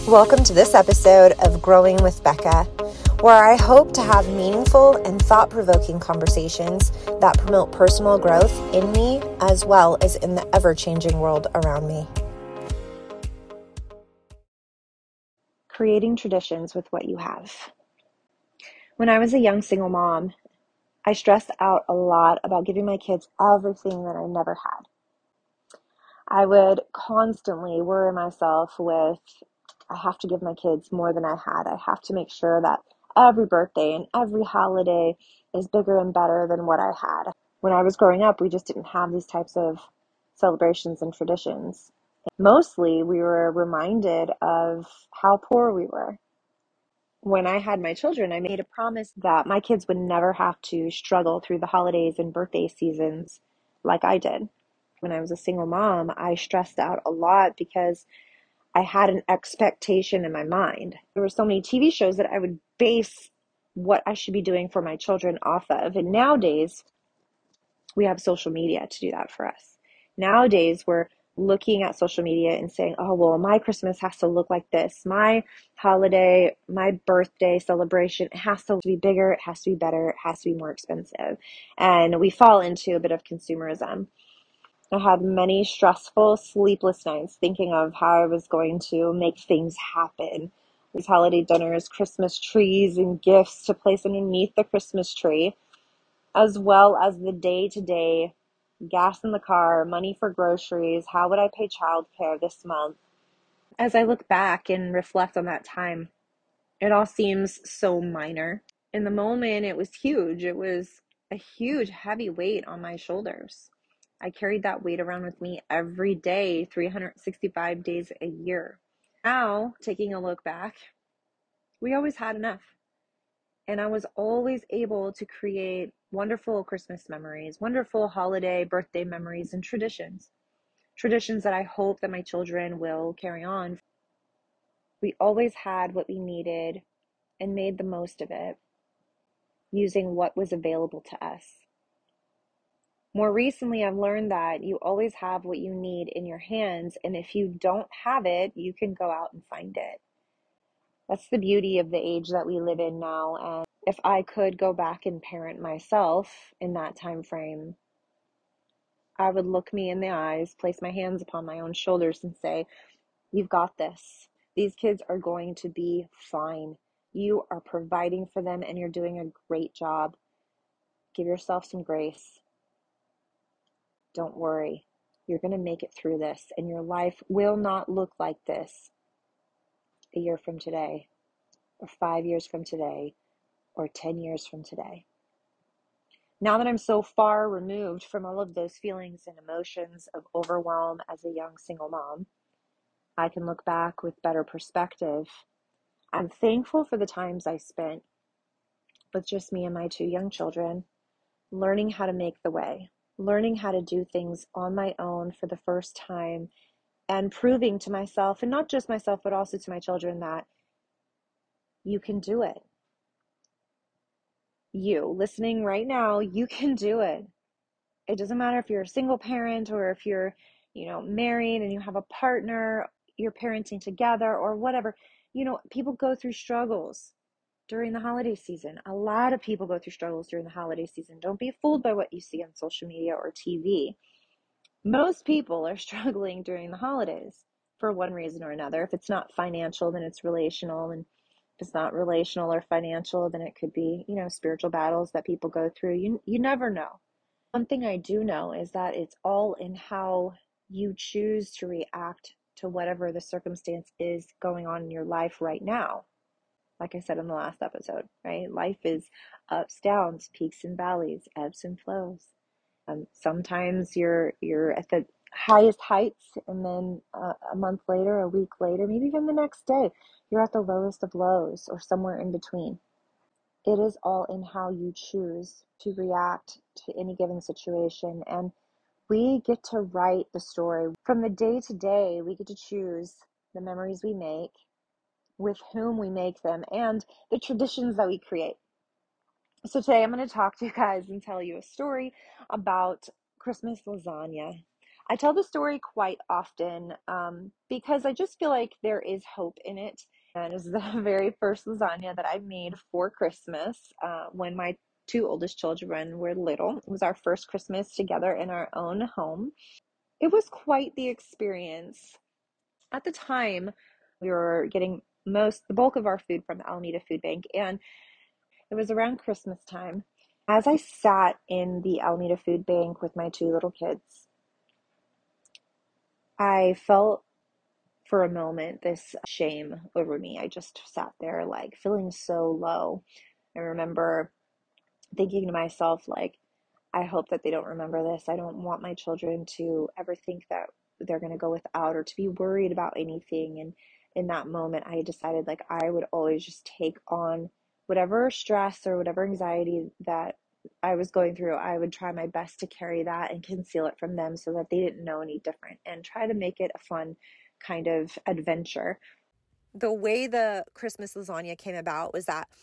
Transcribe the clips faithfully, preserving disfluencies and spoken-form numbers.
Welcome to this episode of Growing with Becca, where I hope to have meaningful and thought-provoking conversations that promote personal growth in me as well as in the ever-changing world around me. Creating traditions with what you have. When I was a young single mom, I stressed out a lot about giving my kids everything that I never had. I would constantly worry myself with, I have to give my kids more than I had. I have to make sure that every birthday and every holiday is bigger and better than what I had. When I was growing up, we just didn't have these types of celebrations and traditions. Mostly, we were reminded of how poor we were. When I had my children, I made a promise that my kids would never have to struggle through the holidays and birthday seasons like I did. When I was a single mom, I stressed out a lot because I had an expectation in my mind. There were so many T V shows that I would base what I should be doing for my children off of. And nowadays, we have social media to do that for us. Nowadays, we're looking at social media and saying, oh, well, my Christmas has to look like this. My holiday, my birthday celebration, it has to be bigger, it has to be better, it has to be more expensive. And we fall into a bit of consumerism. I had many stressful, sleepless nights thinking of how I was going to make things happen. These holiday dinners, Christmas trees, and gifts to place underneath the Christmas tree, as well as the day-to-day gas in the car, money for groceries, how would I pay childcare this month? As I look back and reflect on that time, it all seems so minor. In the moment, it was huge. It was a huge, heavy weight on my shoulders. I carried that weight around with me every day, three hundred sixty-five days a year. Now, taking a look back, we always had enough. And I was always able to create wonderful Christmas memories, wonderful holiday, birthday memories, and traditions. Traditions that I hope that my children will carry on. We always had what we needed and made the most of it, using what was available to us. More recently, I've learned that you always have what you need in your hands, and if you don't have it, you can go out and find it. That's the beauty of the age that we live in now, and if I could go back and parent myself in that time frame, I would look me in the eyes, place my hands upon my own shoulders and say, you've got this. These kids are going to be fine. You are providing for them and you're doing a great job. Give yourself some grace. Don't worry. You're going to make it through this, and your life will not look like this a year from today, or five years from today, or ten years from today. Now that I'm so far removed from all of those feelings and emotions of overwhelm as a young single mom, I can look back with better perspective. I'm thankful for the times I spent with just me and my two young children, learning how to make the way, learning how to do things on my own for the first time, and proving to myself, and not just myself, but also to my children, that you can do it. You, listening right now, you can do it. It doesn't matter if you're a single parent or if you're, you know, married and you have a partner, you're parenting together or whatever. You know, people go through struggles during the holiday season. A lot of people go through struggles during the holiday season. Don't be fooled by what you see on social media or T V. Most people are struggling during the holidays for one reason or another. If it's not financial, then it's relational. And if it's not relational or financial, then it could be, you know, spiritual battles that people go through. You, you never know. One thing I do know is that it's all in how you choose to react to whatever the circumstance is going on in your life right now. Like I said in the last episode, right? Life is ups, downs, peaks and valleys, ebbs and flows. Um, sometimes you're you're at the highest heights, and then uh, a month later, a week later, maybe even the next day, you're at the lowest of lows or somewhere in between. It is all in how you choose to react to any given situation, and we get to write the story. From the day to day, we get to choose the memories we make, with whom we make them, and the traditions that we create. So today I'm going to talk to you guys and tell you a story about Christmas lasagna. I tell the story quite often um, because I just feel like there is hope in it. And it was the very first lasagna that I made for Christmas uh, when my two oldest children were little. It was our first Christmas together in our own home. It was quite the experience. At the time, we were getting most, the bulk of our food from the Alameda Food Bank, and it was around Christmas time. As I sat in the Alameda Food Bank with my two little kids, I felt for a moment this shame over me. I just sat there like feeling so low. I remember thinking to myself, like, I hope that they don't remember this. I don't want my children to ever think that they're going to go without or to be worried about anything. And in that moment, I decided like I would always just take on whatever stress or whatever anxiety that I was going through. I would try my best to carry that and conceal it from them so that they didn't know any different and try to make it a fun kind of adventure. The way the Christmas lasagna came about was that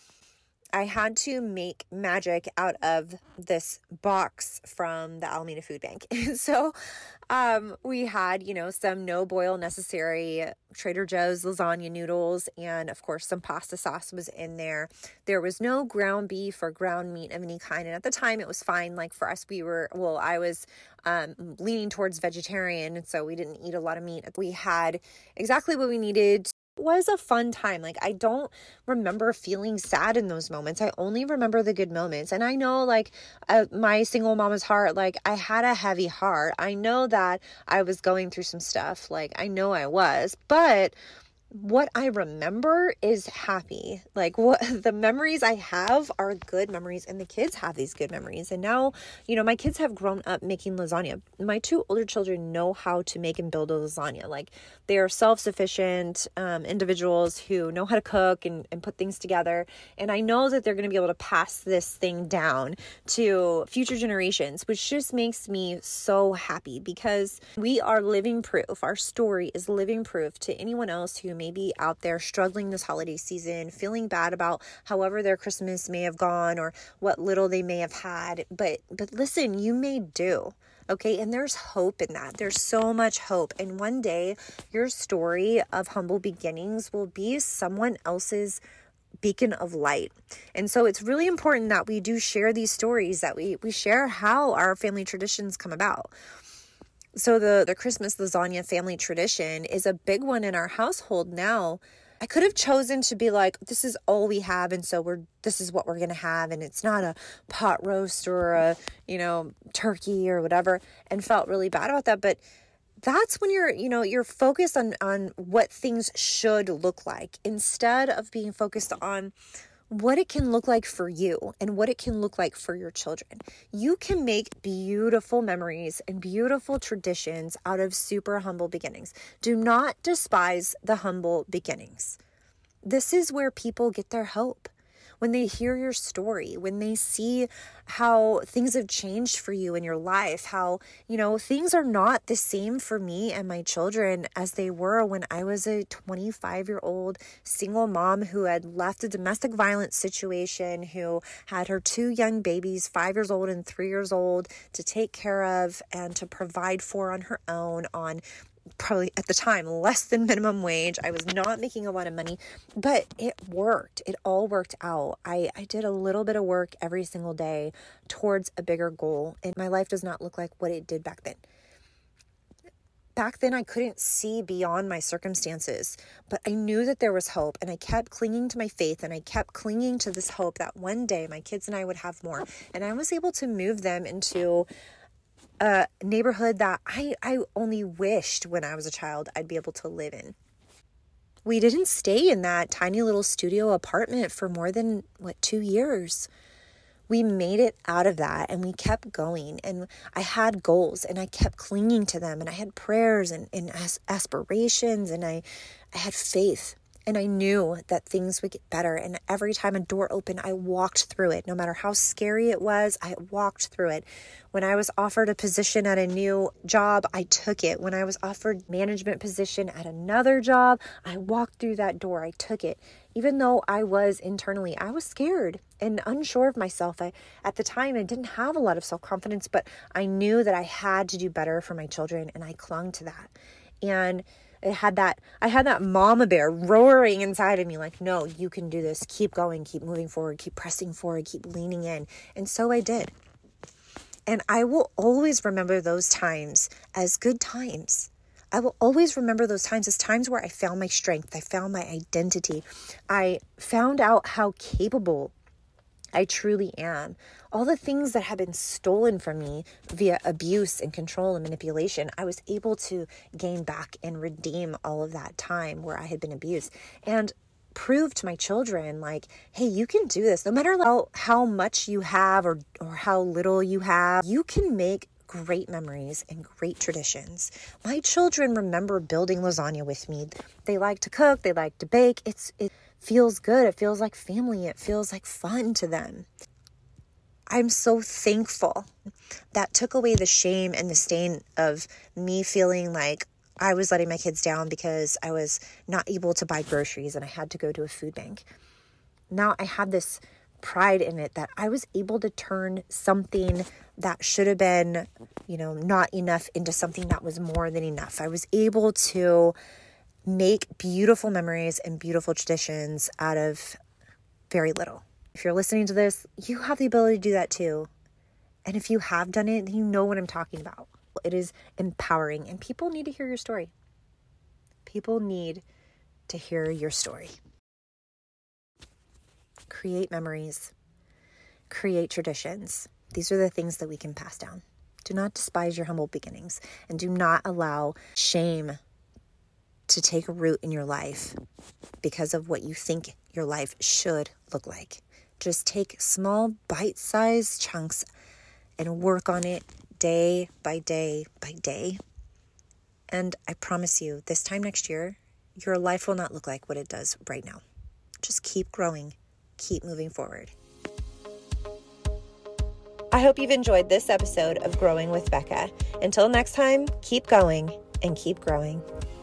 I had to make magic out of this box from the Alameda Food Bank. so um, we had, you know, some no boil necessary Trader Joe's lasagna noodles. And of course, some pasta sauce was in there. There was no ground beef or ground meat of any kind. And at the time it was fine. Like for us, we were, well, I was um, leaning towards vegetarian. And so we didn't eat a lot of meat. We had exactly what we needed. Was a fun time. Like, I don't remember feeling sad in those moments. I only remember the good moments. And I know, like, uh, my single mama's heart, like, I had a heavy heart. I know that I was going through some stuff. Like, I know I was, but what I remember is happy. Like what the memories I have are good memories, and the kids have these good memories. And now, you know, my kids have grown up making lasagna. My two older children know how to make and build a lasagna. Like they are self-sufficient um, individuals who know how to cook and, and put things together. And I know that they're going to be able to pass this thing down to future generations, which just makes me so happy because we are living proof. Our story is living proof to anyone else who may be out there struggling this holiday season, feeling bad about however their Christmas may have gone or what little they may have had. But but listen, you may do. Okay, and there's hope in that. There's so much hope. And one day your story of humble beginnings will be someone else's beacon of light. And so it's really important that we do share these stories, that we we share how our family traditions come about. So the, the Christmas lasagna family tradition is a big one in our household now. I could have chosen to be like, this is all we have, and so we're this is what we're going to have, and it's not a pot roast or a, you know, turkey or whatever, and felt really bad about that. But that's when you're, you know, you're focused on, on what things should look like instead of being focused on what it can look like for you and what it can look like for your children. You can make beautiful memories and beautiful traditions out of super humble beginnings. Do not despise the humble beginnings. This is where people get their hope. When they hear your story, when they see how things have changed for you in your life, how, you know, things are not the same for me and my children as they were when I was a twenty-five-year-old single mom who had left a domestic violence situation, who had her two young babies, five years old and three years old, to take care of and to provide for on her own on probably at the time less than minimum wage. I was not making a lot of money, but it worked. It all worked out. I, I did a little bit of work every single day towards a bigger goal, and my life does not look like what it did back then. Back then, I couldn't see beyond my circumstances, but I knew that there was hope, and I kept clinging to my faith, and I kept clinging to this hope that one day my kids and I would have more, and I was able to move them into a neighborhood that I, I only wished when I was a child I'd be able to live in. We didn't stay in that tiny little studio apartment for more than, what, two years. We made it out of that, and we kept going, and I had goals, and I kept clinging to them, and I had prayers and, and as- aspirations, and I, I had faith. And I knew that things would get better. And every time a door opened, I walked through it. No matter how scary it was, I walked through it. When I was offered a position at a new job, I took it. When I was offered management position at another job, I walked through that door. I took it. Even though I was internally, I was scared and unsure of myself. I, at the time, I didn't have a lot of self-confidence, but I knew that I had to do better for my children, and I clung to that. And it had that, I had that mama bear roaring inside of me like, no, you can do this. Keep going, keep moving forward, keep pressing forward, keep leaning in. And so I did. And I will always remember those times as good times. I will always remember those times as times where I found my strength. I found my identity. I found out how capable I truly am. All the things that had been stolen from me via abuse and control and manipulation, I was able to gain back and redeem all of that time where I had been abused and prove to my children like, hey, you can do this. No matter how, how much you have or, or how little you have, you can make great memories and great traditions. My children remember building lasagna with me. They like to cook. They like to bake. It's it feels good. It feels like family. It feels like fun to them. I'm so thankful that took away the shame and the stain of me feeling like I was letting my kids down because I was not able to buy groceries and I had to go to a food bank. Now I have this pride in it that I was able to turn something that should have been, you know, not enough into something that was more than enough. I was able to make beautiful memories and beautiful traditions out of very little. If you're listening to this, you have the ability to do that too. And if you have done it, then you know what I'm talking about. It is empowering, and people need to hear your story. People need to hear your story. Create memories, create traditions. These are the things that we can pass down. Do not despise your humble beginnings, and do not allow shame to take root in your life because of what you think your life should look like. Just take small bite-sized chunks and work on it day by day by day. And I promise you, this time next year, your life will not look like what it does right now. Just keep growing. Keep moving forward. I hope you've enjoyed this episode of Growing with Becca. Until next time, keep going and keep growing.